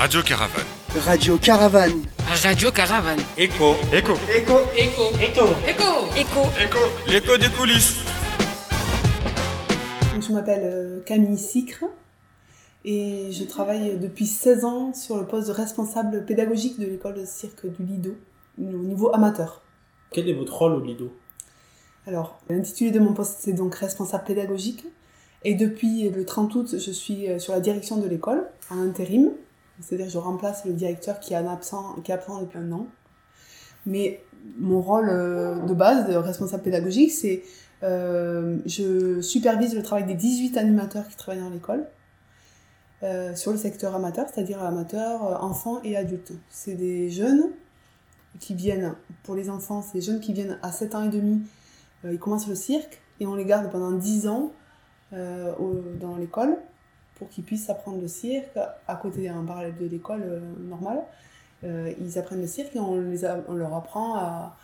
Radio Caravane. Radio Caravane. Radio Caravane. Écho. Écho. Écho. Écho. Écho. Écho. Écho. L'écho des coulisses. Je m'appelle Camille Sicre et je travaille depuis 16 ans sur le poste de responsable pédagogique de l'école de cirque du Lido, au niveau amateur. Quel est votre rôle au Lido ? Alors, l'intitulé de mon poste, c'est donc responsable pédagogique. Et depuis le 30 août, je suis sur la direction de l'école, en intérim. C'est-à-dire que je remplace le directeur qui est absent depuis un an. Mais mon rôle de base de responsable pédagogique, c'est je supervise le travail des 18 animateurs qui travaillent dans l'école sur le secteur amateur, c'est-à-dire amateur, enfants et adultes. C'est des jeunes qui viennent, pour les enfants, c'est des jeunes qui viennent à 7 ans et demi, ils commencent le cirque et on les garde pendant 10 ans dans l'école pour qu'ils puissent apprendre le cirque à côté, en parallèle de l'école normale. Ils apprennent le cirque et on leur apprend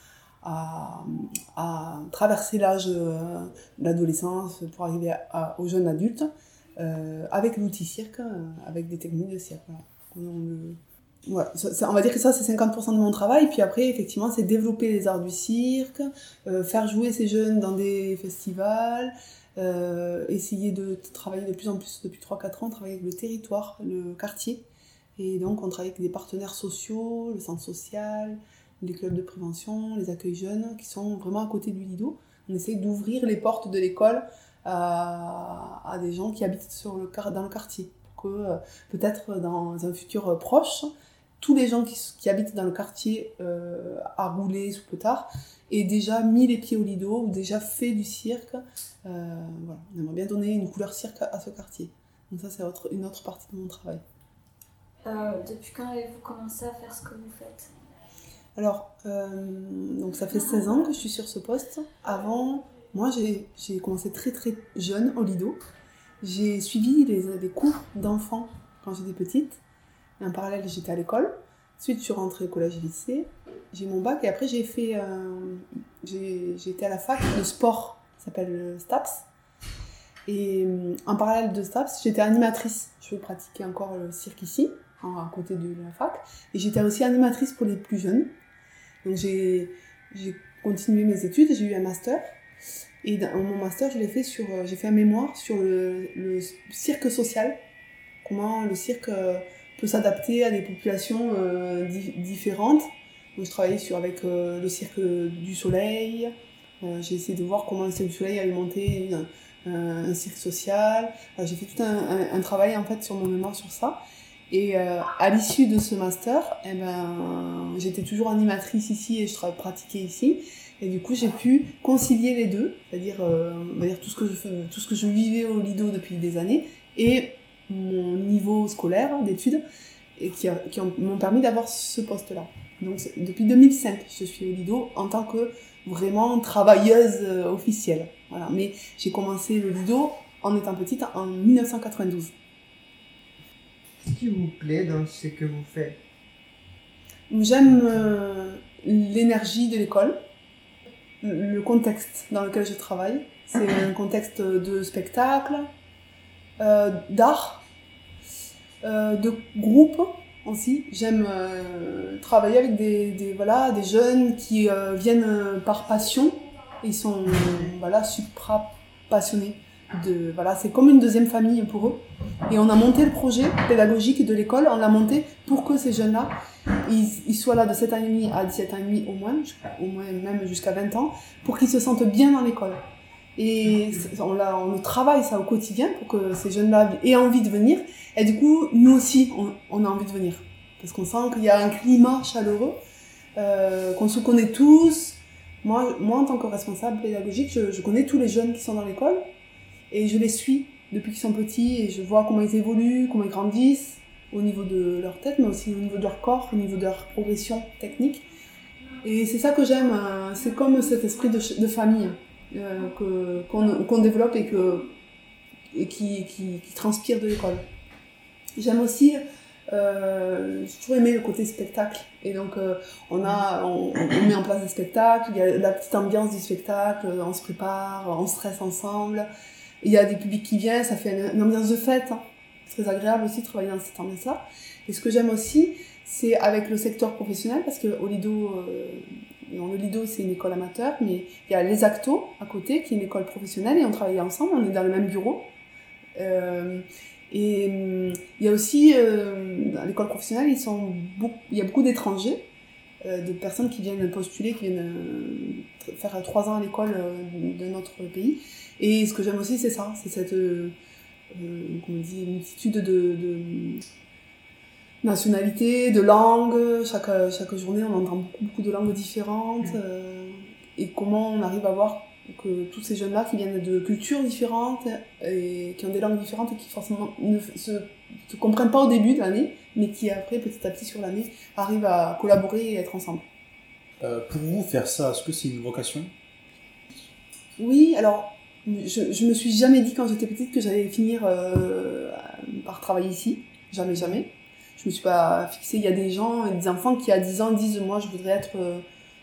à traverser l'âge de l'adolescence pour arriver aux jeunes adultes avec l'outil cirque, avec des techniques de cirque. Voilà. On va dire que ça c'est 50% de mon travail, puis après effectivement c'est développer les arts du cirque, faire jouer ces jeunes dans des festivals, essayer de travailler de plus en plus depuis 3-4 ans, travailler avec le territoire, le quartier, et donc on travaille avec des partenaires sociaux, le centre social, les clubs de prévention, les accueils jeunes qui sont vraiment à côté du Lido. On essaie d'ouvrir les portes de l'école à des gens qui habitent dans le quartier, pour que peut-être dans un futur proche, tous les gens qui habitent dans le quartier à Rouler sous Petard aient déjà mis les pieds au Lido ou déjà fait du cirque. Voilà. On aimerait bien donner une couleur cirque à ce quartier. Donc ça c'est une autre partie de mon travail. Depuis quand avez-vous commencé à faire ce que vous faites ? Alors, donc ça fait 16 ans que je suis sur ce poste. Avant, moi j'ai commencé très très jeune au Lido. J'ai suivi les cours d'enfants quand j'étais petite. Et en parallèle, j'étais à l'école. Ensuite, je suis rentrée au collège et lycée. J'ai mon bac et après, j'ai été à la fac de sport, ça s'appelle le STAPS. Et en parallèle de STAPS, j'étais animatrice. Je pratiquais encore le cirque ici, à côté de la fac. Et j'étais aussi animatrice pour les plus jeunes. Donc j'ai continué mes études, j'ai eu un master. Et dans mon master, j'ai fait un mémoire sur le cirque social. Comment le cirque peut s'adapter à des populations différentes. Donc, je travaillais avec le cirque du Soleil. J'ai essayé de voir comment le cirque du Soleil avait monté un cirque social. J'ai fait tout un travail en fait sur mon mémoire sur ça. Et à l'issue de ce master, j'étais toujours animatrice ici et je pratiquais ici. Et du coup, j'ai pu concilier les deux, c'est-à-dire, on va dire tout ce que je vivais au Lido depuis des années et mon niveau scolaire d'études et qui m'ont permis d'avoir ce poste-là. Donc depuis 2005, je suis au Lido en tant que vraiment travailleuse officielle. Voilà. Mais j'ai commencé le Lido en étant petite en 1992. Qu'est-ce qui vous plaît dans ce que vous faites ? J'aime l'énergie de l'école, le contexte dans lequel je travaille. C'est un contexte de spectacle, d'art, de groupe aussi. J'aime travailler avec des jeunes qui viennent par passion. Ils sont supra passionnés. C'est comme une deuxième famille pour eux. Et on a monté le projet pédagogique de l'école, on l'a monté pour que ces jeunes-là, ils soient là de 7 ans et demi à 17 ans et demi au moins même jusqu'à 20 ans, pour qu'ils se sentent bien dans l'école. Et on travaille ça au quotidien pour que ces jeunes-là aient envie de venir. Et du coup, nous aussi, on a envie de venir. Parce qu'on sent qu'il y a un climat chaleureux, qu'on se connaît tous. Moi, en tant que responsable pédagogique, je connais tous les jeunes qui sont dans l'école. Et je les suis depuis qu'ils sont petits et je vois comment ils évoluent, comment ils grandissent au niveau de leur tête, mais aussi au niveau de leur corps, au niveau de leur progression technique. Et c'est ça que j'aime, c'est comme cet esprit de famille qu'on développe et qui transpire de l'école. J'aime aussi, j'ai toujours aimé le côté spectacle. Et donc on met en place des spectacles, il y a la petite ambiance du spectacle, on se prépare, on stresse ensemble. Il y a des publics qui viennent, ça fait une ambiance de fête. Hein. C'est très agréable aussi de travailler dans cette ambiance-là. Et ce que j'aime aussi, c'est avec le secteur professionnel, parce que au Lido, le Lido, c'est une école amateur, mais il y a les Actos à côté, qui est une école professionnelle, et on travaille ensemble, on est dans le même bureau. Il y a aussi, à l'école professionnelle, il y a beaucoup d'étrangers, de personnes qui viennent postuler, qui viennent faire 3 ans à l'école de notre pays. Et ce que j'aime aussi, c'est ça, c'est cette multitude de nationalités, de langues. Chaque journée, on entend beaucoup de langues différentes. Et comment on arrive à voir que tous ces jeunes-là qui viennent de cultures différentes et qui ont des langues différentes et qui forcément ne se comprennent pas au début de l'année, mais qui après, petit à petit sur l'année, arrivent à collaborer et être ensemble. Pour vous, faire ça, est-ce que c'est une vocation ? Oui, alors, je me suis jamais dit quand j'étais petite que j'allais finir par travailler ici. Jamais. Je me suis pas fixée. Il y a des des enfants qui à 10 ans disent « moi je voudrais être policier »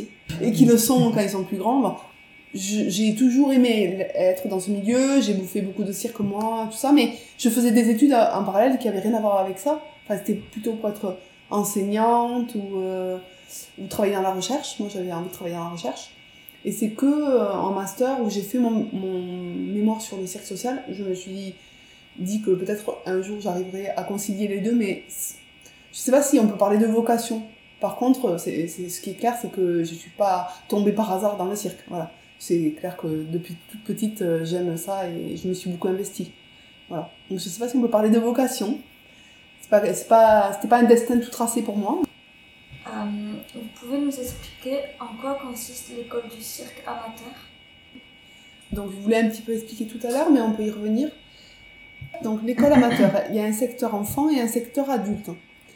et qui le sont quand ils sont plus grands. Bon, j'ai toujours aimé être dans ce milieu, j'ai bouffé beaucoup de cirque moi, tout ça, mais je faisais des études en parallèle qui avaient rien à voir avec ça. Enfin, c'était plutôt pour être enseignante ou travailler dans la recherche. Moi, j'avais envie de travailler dans la recherche. Et c'est que en master où j'ai fait mon mémoire sur le cirque social, je me suis dit que peut-être un jour j'arriverai à concilier les deux, mais je sais pas si on peut parler de vocation. Par contre, ce qui est clair, c'est que je suis pas tombée par hasard dans le cirque. Voilà. C'est clair que depuis toute petite, j'aime ça et je me suis beaucoup investie. Voilà. Donc je sais pas si on peut parler de vocation. C'était pas un destin tout tracé pour moi. Vous pouvez nous expliquer en quoi consiste l'école du cirque amateur ? Donc je voulais un petit peu expliquer tout à l'heure, mais on peut y revenir. Donc l'école amateur, il y a un secteur enfant et un secteur adulte.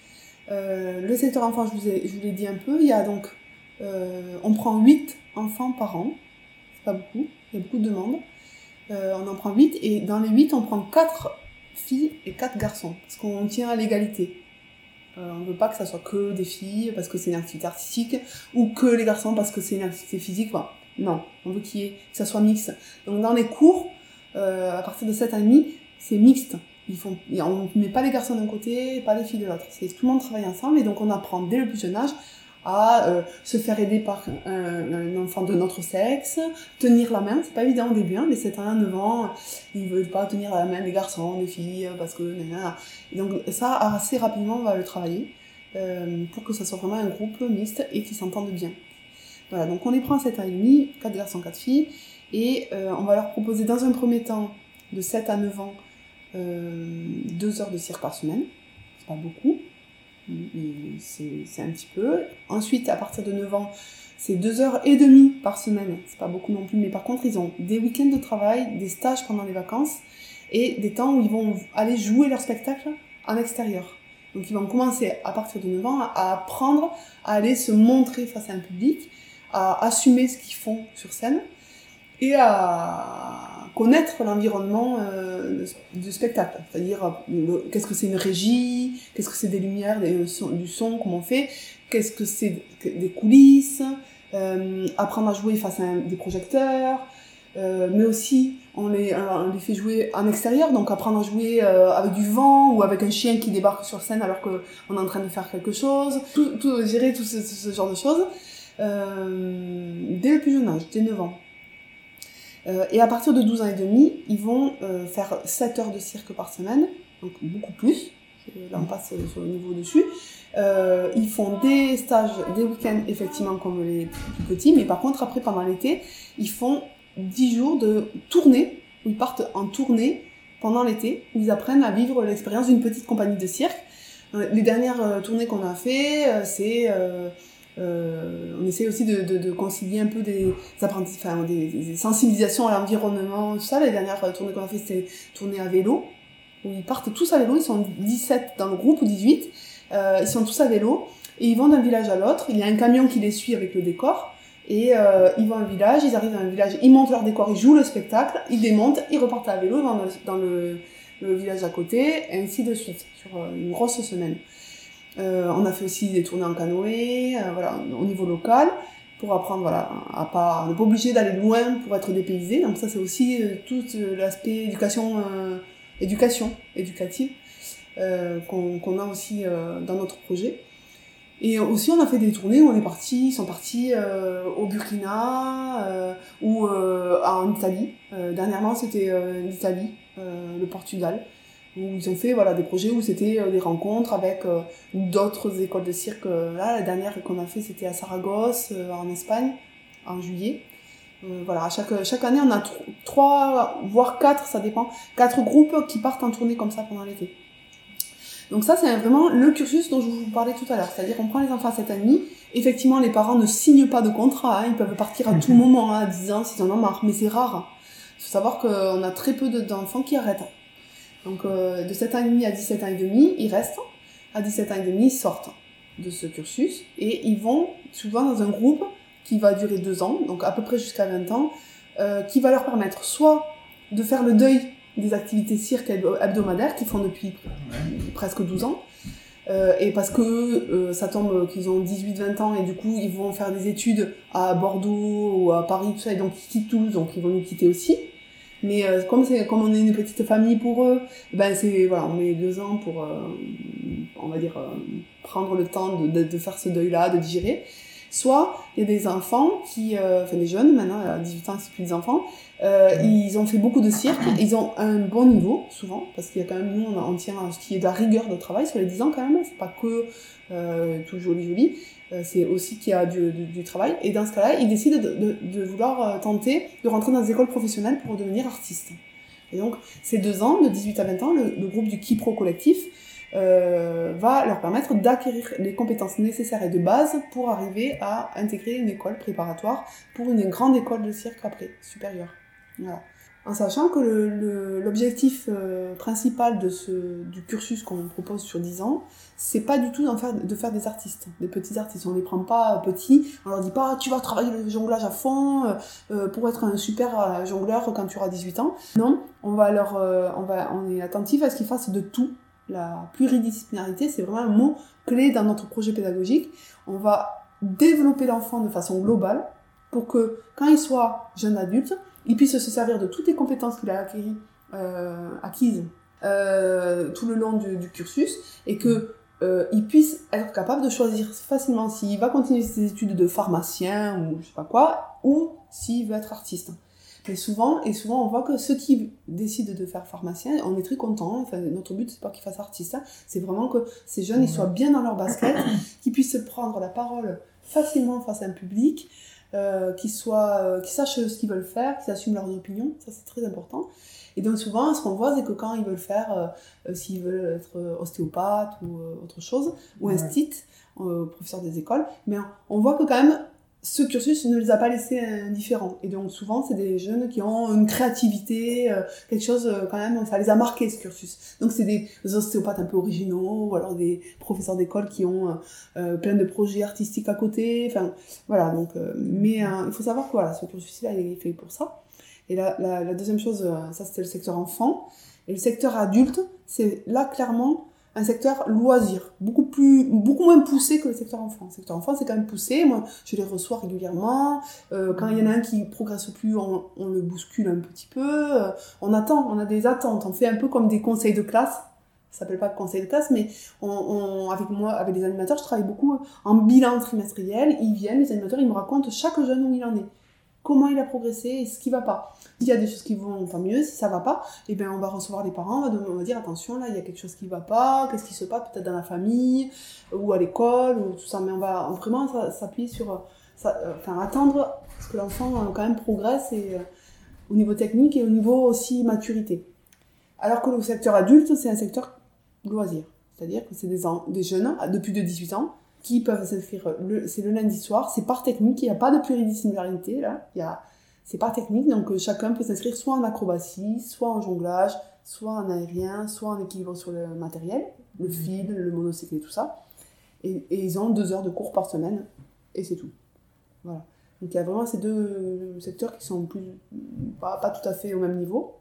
Le secteur enfant, je vous l'ai dit un peu, il y a donc, on prend 8 enfants par an, c'est pas beaucoup, il y a beaucoup de demandes. On en prend 8 et dans les 8, on prend 4 filles et 4 garçons, parce qu'on tient à l'égalité. On ne veut pas que ça soit que des filles parce que c'est une activité artistique ou que les garçons parce que c'est une activité physique. Enfin, non, on veut que ça soit mixte. Donc dans les cours, à partir de 7 ans et demi, c'est mixte. On ne met pas les garçons d'un côté et pas les filles de l'autre. Tout le monde travaille ensemble et donc on apprend dès le plus jeune âge à se faire aider par un enfant de notre sexe, tenir la main, c'est pas évident au début, hein, les 7 ans, 9 ans, ils veulent pas tenir la main des garçons, des filles, parce que... Et donc ça, assez rapidement, on va le travailler pour que ça soit vraiment un groupe mixte et qui s'entende bien. Voilà, donc on les prend à 7 ans et demi, 4 garçons, 4 filles, et on va leur proposer dans un premier temps, de 7 à 9 ans, 2 heures de cirque par semaine, c'est pas beaucoup, c'est un petit peu. Ensuite, à partir de 9 ans, c'est 2h30 par semaine, c'est pas beaucoup non plus, mais par contre, ils ont des week-ends de travail, des stages pendant les vacances, et des temps où ils vont aller jouer leur spectacle en extérieur. Donc ils vont commencer, à partir de 9 ans, à apprendre à aller se montrer face à un public, à assumer ce qu'ils font sur scène, et à connaître l'environnement du spectacle. C'est-à-dire, qu'est-ce que c'est une régie, qu'est-ce que c'est des lumières, du son, comment on fait, qu'est-ce que c'est des coulisses, apprendre à jouer face à des projecteurs, mais aussi on les fait jouer en extérieur, donc apprendre à jouer avec du vent ou avec un chien qui débarque sur scène alors qu'on est en train de faire quelque chose, gérer tout ce genre de choses dès le plus jeune âge, dès 9 ans. Et à partir de 12 ans et demi, ils vont faire 7 heures de cirque par semaine, donc beaucoup plus, là on passe sur le niveau dessus. Ils font des stages, des week-ends effectivement comme les plus petits, mais par contre après pendant l'été, ils font 10 jours de tournée, où ils partent en tournée pendant l'été, où ils apprennent à vivre l'expérience d'une petite compagnie de cirque. Les dernières tournées qu'on a fait, on essaie aussi de concilier un peu des sensibilisations à l'environnement, tout ça. Les dernières tournées qu'on a fait, c'était tournées à vélo, où ils partent tous à vélo, ils sont 17 dans le groupe, ou 18, ils sont tous à vélo, et ils vont d'un village à l'autre, il y a un camion qui les suit avec le décor, et ils vont à un village, ils arrivent dans un village, ils montent leur décor, ils jouent le spectacle, ils démontent, ils repartent à vélo, ils vont dans le village à côté, et ainsi de suite, sur une grosse semaine. On a fait aussi des tournées en canoë, au niveau local, pour apprendre à ne pas obligé d'aller loin pour être dépaysé. Donc ça c'est aussi tout l'aspect éducation éducative, qu'on a aussi dans notre projet. Et aussi, on a fait des tournées où ils sont partis au Burkina ou en Italie. Dernièrement, c'était l'Italie, le Portugal, où ils ont fait des projets où c'était des rencontres avec d'autres écoles de cirque. Là, la dernière qu'on a fait, c'était à Saragosse, en Espagne, en juillet. Chaque année, on a 3, voire 4, ça dépend, 4 groupes qui partent en tournée comme ça pendant l'été. Donc ça, c'est vraiment le cursus dont je vous parlais tout à l'heure. C'est-à-dire qu'on prend les enfants à 7 ans et demi. Effectivement, les parents ne signent pas de contrat. Ils peuvent partir à tout moment, à 10 ans, s'ils en ont marre. Mais c'est rare. Il faut savoir qu'on a très peu d'enfants qui arrêtent. Donc de 7 ans et demi à 17 ans et demi, ils restent. À 17 ans et demi, ils sortent de ce cursus. Et ils vont souvent dans un groupe qui va durer 2 ans, donc à peu près jusqu'à 20 ans, qui va leur permettre soit de faire le deuil des activités cirque hebdomadaires qu'ils font depuis presque 12 ans. Et parce que ça tombe qu'ils ont 18-20 ans et du coup ils vont faire des études à Bordeaux ou à Paris, tout ça, et donc ils quittent Toulouse, donc ils vont nous quitter aussi. Mais comme on est une petite famille pour eux, on met 2 ans pour, prendre le temps de faire ce deuil-là, de digérer. Soit il y a des enfants des jeunes, maintenant à 18 ans c'est plus des enfants, ils ont fait beaucoup de cirque, ils ont un bon niveau souvent, parce qu'il y a quand même, nous on tient à ce qui est de la rigueur de travail sur les 10 ans quand même, c'est pas que tout joli, c'est aussi qu'il y a du travail, et dans ce cas-là ils décident de vouloir tenter de rentrer dans des écoles professionnelles pour devenir artistes. Et donc ces 2 ans, de 18 à 20 ans, le groupe du Kipro collectif va leur permettre d'acquérir les compétences nécessaires et de base pour arriver à intégrer une école préparatoire pour une grande école de cirque après, supérieure. Voilà. En sachant que l'objectif principal du cursus qu'on propose sur 10 ans, c'est pas du tout de faire des artistes, des petits artistes. On les prend pas petits, on leur dit pas tu vas travailler le jonglage à fond pour être un super jongleur quand tu auras 18 ans. Non, on est attentif à ce qu'ils fassent de tout. La pluridisciplinarité, c'est vraiment un mot clé dans notre projet pédagogique. On va développer l'enfant de façon globale pour que, quand il soit jeune adulte, il puisse se servir de toutes les compétences qu'il a acquises tout le long du cursus et que il puisse être capable de choisir facilement s'il va continuer ses études de pharmacien ou je sais pas quoi, ou s'il veut être artiste. Et souvent, on voit que ceux qui décident de faire pharmacien, on est très contents. Enfin, notre but, c'est pas qu'ils fassent artiste, c'est vraiment que ces jeunes, ils soient bien dans leur basket, qu'ils puissent prendre la parole facilement face à un public, qu'ils sachent ce qu'ils veulent faire, qu'ils assument leurs opinions. Ça, c'est très important. Et donc souvent, ce qu'on voit, c'est que quand ils veulent faire, s'ils veulent être ostéopathe ou autre chose, ou instit, professeur des écoles, mais on voit que quand même, ce cursus ne les a pas laissés indifférents. Et donc souvent, c'est des jeunes qui ont une créativité, quelque chose quand même, ça les a marqués ce cursus. Donc c'est des ostéopathes un peu originaux, ou alors des professeurs d'école qui ont plein de projets artistiques à côté. Enfin voilà. Donc, mais il faut savoir que voilà, ce cursus-là, il est fait pour ça. Et la deuxième chose, ça c'était le secteur enfant. Et le secteur adulte, c'est là clairement un secteur loisir, beaucoup moins poussé que le secteur enfant. Le secteur enfant, c'est quand même poussé. Moi, je les reçois régulièrement. Quand il y en a un qui progresse plus, on le bouscule un petit peu. On a des attentes. On fait un peu comme des conseils de classe. Ça s'appelle pas conseil de classe, mais avec les animateurs, je travaille beaucoup en bilan trimestriel. Ils viennent, les animateurs, ils me racontent chaque jeune où il en est. Comment il a progressé et ce qui va pas. S'il y a des choses qui vont pas mieux, si ça va pas, eh bien on va recevoir les parents, on va dire attention là, il y a quelque chose qui va pas, qu'est-ce qui se passe peut-être dans la famille ou à l'école ou tout ça, mais on va vraiment s'appuyer sur attendre que l'enfant quand même progresse et au niveau technique et au niveau aussi maturité. Alors que le secteur adulte, c'est un secteur loisir, c'est-à-dire que c'est des jeunes de plus de 18 ans qui peuvent s'inscrire, c'est le lundi soir, c'est par technique, il n'y a pas de pluridisciplinarité là, c'est par technique, donc chacun peut s'inscrire soit en acrobatie, soit en jonglage, soit en aérien, soit en équilibre sur le matériel, le fil, le monocycle et tout ça, et ils ont 2 heures de cours par semaine, et c'est tout. Voilà. Donc il y a vraiment ces 2 secteurs qui sont pas tout à fait au même niveau.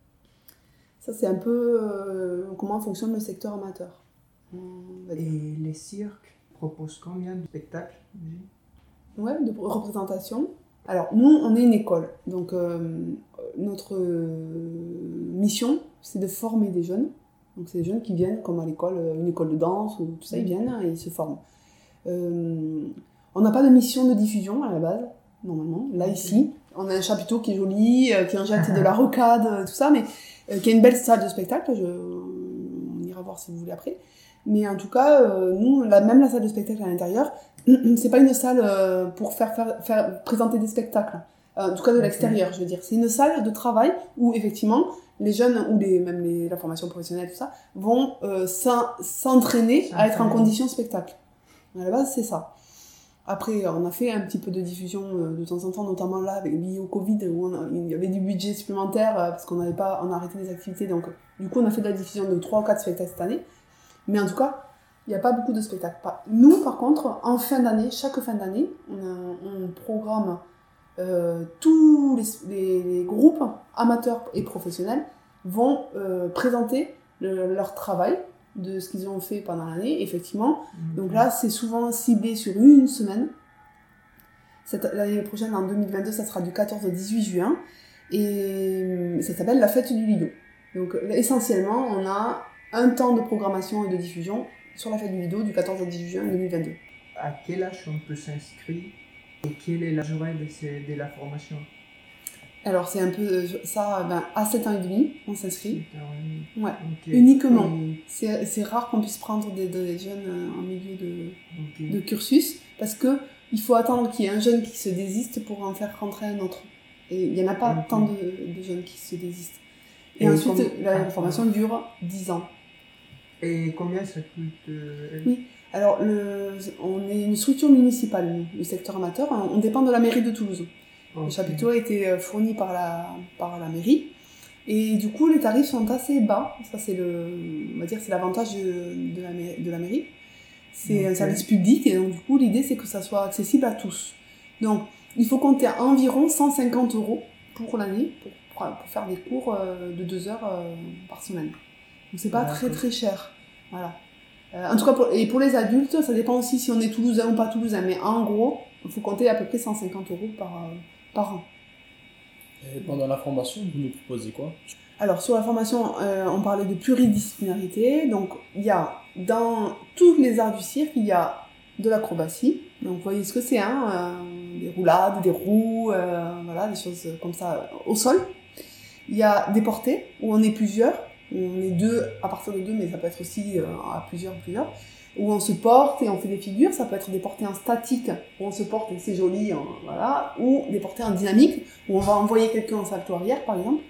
Ça c'est un peu comment fonctionne le secteur amateur. Et les cirques proposent combien de spectacles? Ouais, de représentation. Alors, nous, on est une école. Donc, notre mission, c'est de former des jeunes. Donc c'est des jeunes qui viennent, comme à l'école, une école de danse, ou tout ça, ils viennent et ils se forment. On n'a pas de mission de diffusion à la base, normalement. Là, ici, on a un chapiteau qui est joli, qui injecte de la rocade, tout ça, mais qui a une belle salle de spectacle. On ira voir si vous voulez après. Mais en tout cas, nous, même la salle de spectacle à l'intérieur, c'est pas une salle pour faire présenter des spectacles. En tout cas de l'extérieur, je veux dire. C'est une salle de travail où, effectivement, les jeunes, ou la formation professionnelle, tout ça, vont s'entraîner à être en condition spectacle. À la base, c'est ça. Après, on a fait un petit peu de diffusion de temps en temps, notamment là, lié au Covid, où il y avait du budget supplémentaire, parce qu'on a arrêté des activités. Donc, du coup, on a fait de la diffusion de 3 ou 4 spectacles cette année. Mais en tout cas, il n'y a pas beaucoup de spectacles. Nous, par contre, en fin d'année, chaque fin d'année, on programme tous les groupes amateurs et professionnels vont présenter leur travail de ce qu'ils ont fait pendant l'année, effectivement. Donc là, c'est souvent ciblé sur une semaine. L'année prochaine, en 2022, ça sera du 14 au 18 juin. Et ça s'appelle la fête du Lido. Donc essentiellement, on a un temps de programmation et de diffusion sur la fête du Lido du 14 au 18 juin 2022. À quel âge on peut s'inscrire et quelle est la durée de la formation? Alors c'est un peu ça, à 7 ans et demi, on s'inscrit. Ouais, okay. Uniquement. C'est rare qu'on puisse prendre des jeunes en milieu de cursus, parce que il faut attendre qu'il y ait un jeune qui se désiste pour en faire rentrer un autre. Et il n'y en a pas tant de jeunes qui se désistent. Et ensuite, la formation dure 10 ans. Et combien ça coûte Oui, alors on est une structure municipale, nous, le secteur amateur, on dépend de la mairie de Toulouse. Okay. Le chapiteau a été fourni par la mairie, et du coup les tarifs sont assez bas. Ça c'est on va dire c'est l'avantage de la mairie. C'est un service public, et donc du coup l'idée c'est que ça soit accessible à tous. Donc il faut compter environ 150 € pour l'année pour faire des cours de 2 heures par semaine. Donc c'est pas très très cher. Voilà. En tout cas, pour les adultes, ça dépend aussi si on est toulousain ou pas toulousain, mais en gros, il faut compter à peu près 150 € par an. Et pendant la formation, vous nous proposez quoi? Alors sur la formation, on parlait de pluridisciplinarité. Donc il y a dans tous les arts du cirque, il y a de l'acrobatie. Donc vous voyez ce que c'est, des roulades, des roues, voilà, des choses comme ça au sol. Il y a des portées où on est plusieurs. On est 2 à partir de 2, mais ça peut être aussi à plusieurs, où on se porte et on fait des figures. Ça peut être des portées en statique, où on se porte et c'est joli, voilà, ou des portées en dynamique, où on va envoyer quelqu'un en salto arrière, par exemple.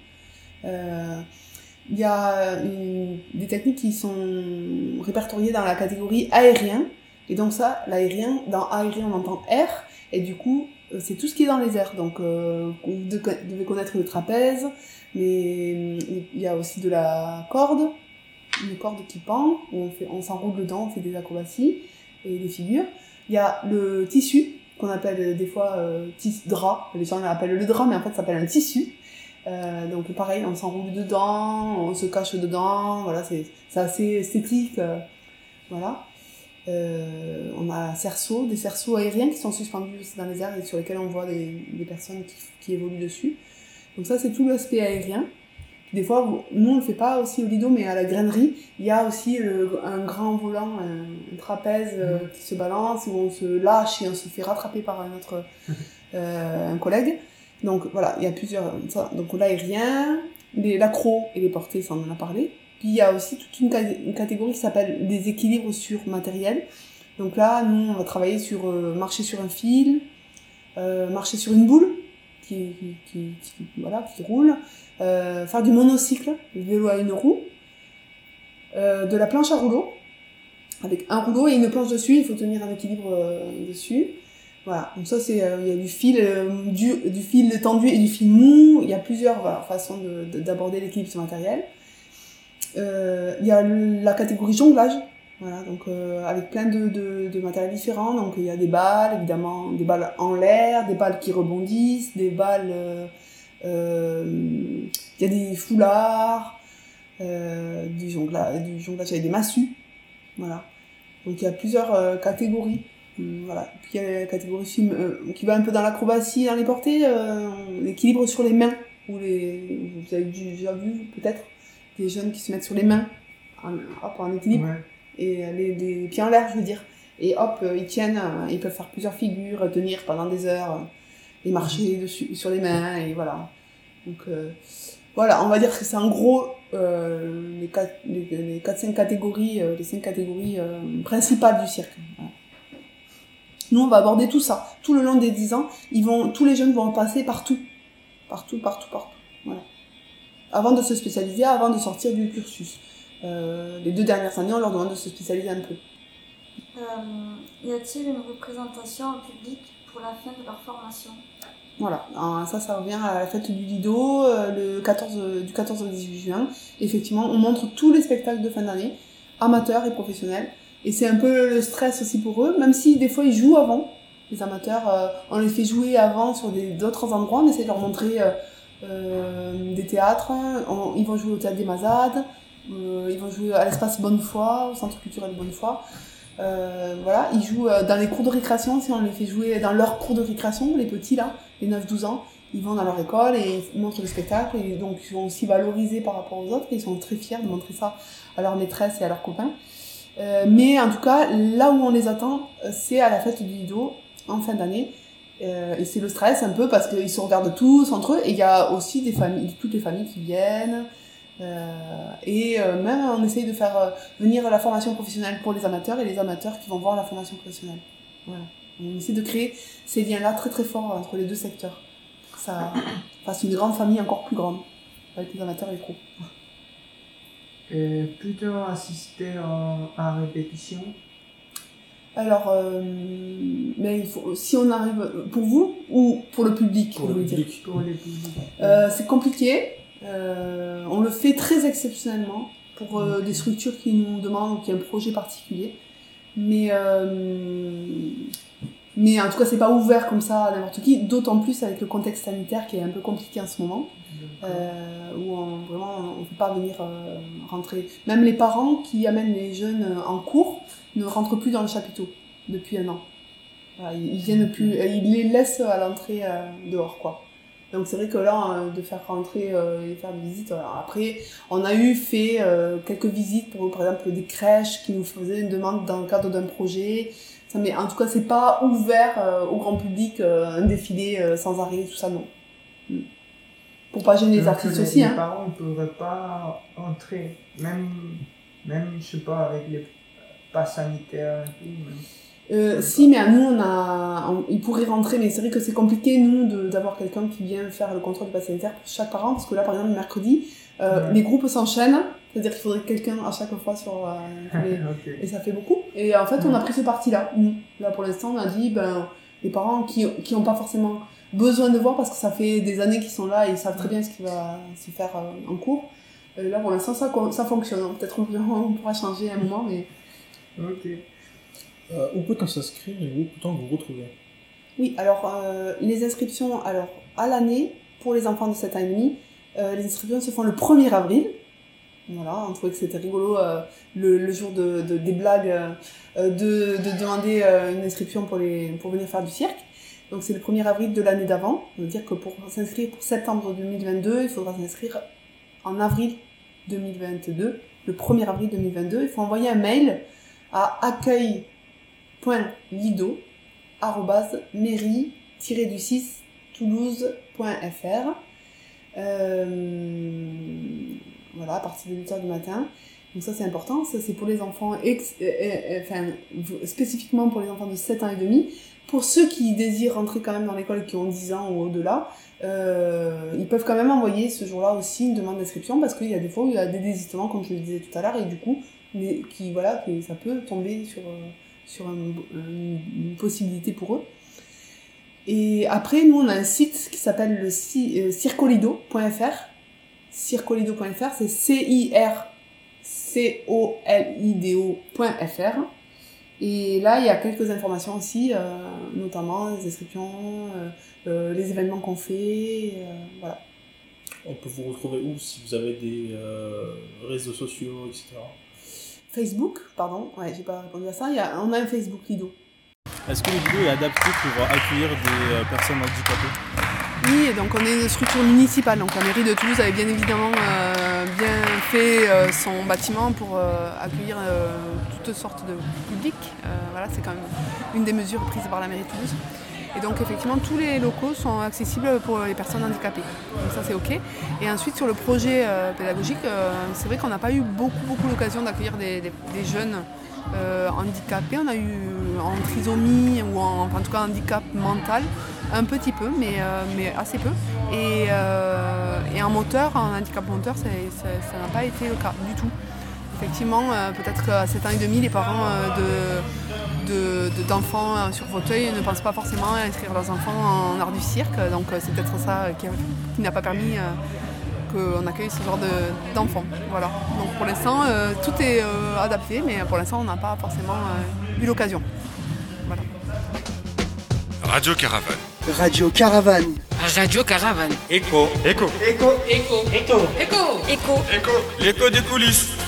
Il y a des techniques qui sont répertoriées dans la catégorie aérien, et donc ça, l'aérien, dans aérien on entend air, et du coup, c'est tout ce qui est dans les airs. Donc, vous devez connaître le trapèze, mais il y a aussi de la corde, une corde qui pend, où on s'enroule dedans, on fait des acrobaties et des figures. Il y a le tissu, qu'on appelle des fois drap, les gens l'appellent le drap, mais en fait ça s'appelle un tissu. Donc pareil, on s'enroule dedans, on se cache dedans, voilà, c'est assez esthétique, voilà. On a des cerceaux aériens qui sont suspendus dans les airs et sur lesquels on voit des personnes qui évoluent dessus. Donc ça, c'est tout l'aspect aérien. Puis des fois, nous, on le fait pas aussi au Lido, mais à la grainerie, il y a aussi un grand volant, un trapèze qui se balance, où on se lâche et on se fait rattraper par un collègue. Donc voilà, il y a plusieurs... Donc l'aérien, l'accro et les portées, ça on en a parlé. Puis il y a aussi toute une catégorie qui s'appelle des équilibres sur matériel. Donc là, nous, on va travailler sur marcher sur un fil, marcher sur une boule qui roule, faire du monocycle, le vélo à une roue, de la planche à rouleau, avec un rouleau et une planche dessus, il faut tenir un équilibre dessus. Voilà, donc ça c'est il y a du fil tendu et du fil mou, il y a plusieurs façons d'aborder l'équilibre sur matériel. Il y a la catégorie jonglage, voilà, donc avec plein de matériels différents. Donc il y a des balles, évidemment, des balles en l'air, des balles qui rebondissent, des balles, il y a des foulards, du jonglage avec des massues, voilà. Donc il y a plusieurs catégories. Voilà. Puis il y a la catégorie film qui va un peu dans l'acrobatie, dans les portées, l'équilibre sur les mains, vous avez déjà vu peut-être, des jeunes qui se mettent sur les mains, en équilibre, Ouais. et les pieds en l'air, je veux dire. Et hop, ils tiennent, ils peuvent faire plusieurs figures, tenir pendant des heures, et marcher dessus, sur les mains, et voilà. Donc, voilà, on va dire que c'est en gros les 4-5 catégories, les 5 catégories principales du cirque. Voilà. Nous, on va aborder tout ça. Tout le long des 10 ans, tous les jeunes vont passer partout. Partout. Voilà. Avant de se spécialiser, avant de sortir du cursus. Les 2 dernières années, on leur demande de se spécialiser un peu. Y a-t-il une représentation en public pour la fin de leur formation? Voilà, ça revient à la fête du Lido, du 14 au 18 juin. Effectivement, on montre tous les spectacles de fin d'année, amateurs et professionnels. Et c'est un peu le stress aussi pour eux, même si des fois ils jouent avant. Les amateurs, on les fait jouer avant sur d'autres endroits, on essaie de leur montrer des théâtres. Ils vont jouer au Théâtre des Mazades, ils vont jouer à l'Espace Bonnefoy, au Centre culturel Bonnefoy. Voilà, ils jouent dans les cours de récréation, si on les fait jouer dans leur cours de récréation, les petits là, les 9-12 ans, ils vont dans leur école et ils montrent le spectacle, et donc ils sont aussi valorisés par rapport aux autres, et ils sont très fiers de montrer ça à leurs maîtresses et à leurs copains. Mais en tout cas, là où on les attend, c'est à la fête du Lido, en fin d'année, et c'est le stress un peu, parce qu'ils se regardent tous entre eux, et il y a aussi toutes les familles qui viennent. Même on essaye de faire venir la formation professionnelle pour les amateurs et les amateurs qui vont voir la formation professionnelle. Voilà. On essaie de créer ces liens-là très très forts entre les 2 secteurs. Pour que ça fasse une grande famille encore plus grande avec les amateurs et les pros. Plutôt assister à répétition. Alors, mais si on arrive pour vous ou pour le public, Pour vous le voulez dire. public. Pour les publics. C'est compliqué. On le fait très exceptionnellement pour des structures qui nous demandent ou qui ont un projet particulier. Mais en tout cas, c'est pas ouvert comme ça à n'importe qui, d'autant plus avec le contexte sanitaire qui est un peu compliqué en ce moment, où on ne peut pas venir rentrer. Même les parents qui amènent les jeunes en cours ne rentrent plus dans le chapiteau depuis 1 an. Voilà, ils viennent plus, ils les laissent à l'entrée dehors, quoi. Donc c'est vrai que là, de faire rentrer et faire des visites, voilà. Après, on a fait quelques visites pour, par exemple, des crèches qui nous faisaient une demande dans le cadre d'un projet. Ça, mais en tout cas, c'est pas ouvert au grand public, un défilé sans arrêt, tout ça, non. Pour pas gêner les artistes aussi, Les hein. parents ne pourraient pas entrer, même, je sais pas, avec les passes sanitaires et tout. Si, mais à nous, ils pourraient rentrer, mais c'est vrai que c'est compliqué, nous, d'avoir quelqu'un qui vient faire le contrôle du pass sanitaire pour chaque parent, parce que là, par exemple, le mercredi, les groupes s'enchaînent, c'est-à-dire qu'il faudrait quelqu'un à chaque fois sur les... Ok. Et ça fait beaucoup. Et en fait, on a pris ce parti-là, nous. Là, pour l'instant, on a dit, les parents qui n'ont pas forcément besoin de voir, parce que ça fait des années qu'ils sont là et ils savent très bien ce qui va se faire en cours. Là, pour l'instant, ça fonctionne. Peut-être on pourra changer à un moment, mais... Ok. Où peut-on s'inscrire et où peut-on vous retrouver? Oui, alors, les inscriptions, à l'année, pour les enfants de 7 ans et demi, les inscriptions se font le 1er avril. Voilà, on trouvait que c'était rigolo le jour des blagues de demander une inscription pour venir faire du cirque. Donc c'est le 1er avril de l'année d'avant. Ça veut dire que pour s'inscrire pour septembre 2022, il faudra s'inscrire en avril 2022. Le 1er avril 2022, il faut envoyer un mail à accueil.lido@mairie-du6toulouse.fr. Voilà, à partir de 8h du matin. Donc ça, c'est important. Ça, c'est pour les enfants, spécifiquement pour les enfants de 7 ans et demi. Pour ceux qui désirent rentrer quand même dans l'école, qui ont 10 ans ou au-delà, ils peuvent quand même envoyer ce jour-là aussi une demande d'inscription, parce qu'il y a des fois où il y a des désistements, comme je le disais tout à l'heure, et du coup, ça peut tomber sur une possibilité pour eux. Et après, nous, on a un site qui s'appelle le circolido.fr. Circolido.fr, c'est circolido.fr. Et là, il y a quelques informations aussi, notamment les inscriptions, les événements qu'on fait, voilà. On peut vous retrouver où si vous avez des réseaux sociaux, etc. Facebook, pardon, ouais, j'ai pas répondu à ça. On a un Facebook Lido. Est-ce que le Lido est adapté pour accueillir des personnes handicapées? Oui, donc on est une structure municipale, donc la mairie de Toulouse avait bien évidemment bien fait son bâtiment pour accueillir toutes sortes de publics. Voilà, c'est quand même une des mesures prises par la mairie de Toulouse. Et donc effectivement tous les locaux sont accessibles pour les personnes handicapées. Donc ça c'est ok. Et ensuite sur le projet pédagogique, c'est vrai qu'on n'a pas eu beaucoup l'occasion d'accueillir des jeunes handicapés. On a eu en trisomie ou en tout cas handicap mental, un petit peu, mais assez peu. Et en moteur, en handicap moteur, ça n'a pas été le cas du tout. Effectivement, peut-être qu'à 7 ans et demi, les parents d'enfants sur fauteuil ne pensent pas forcément à inscrire leurs enfants en art du cirque. Donc c'est peut-être ça qui n'a pas permis qu'on accueille ce genre d'enfants. Voilà. Donc pour l'instant, tout est adapté, mais pour l'instant, on n'a pas forcément eu l'occasion. Voilà. Radio Caravane. Radio Caravane. Radio Caravane. Écho. Écho. Écho. Écho. L'écho des coulisses.